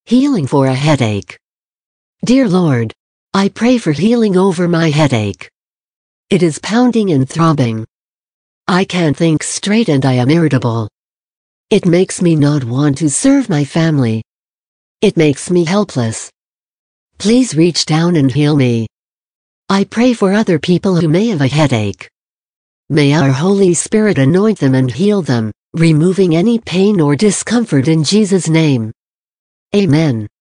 Healing for a headache. Dear Lord, I pray for healing over my headache. It is pounding and throbbing. I can't think straight and I am irritable. It makes me not want to serve my family. It makes me helpless. Please reach down and heal me. I pray for other people who may have a headache. May our Holy Spirit anoint them and heal them, removing any pain or discomfort in Jesus' name. Amen.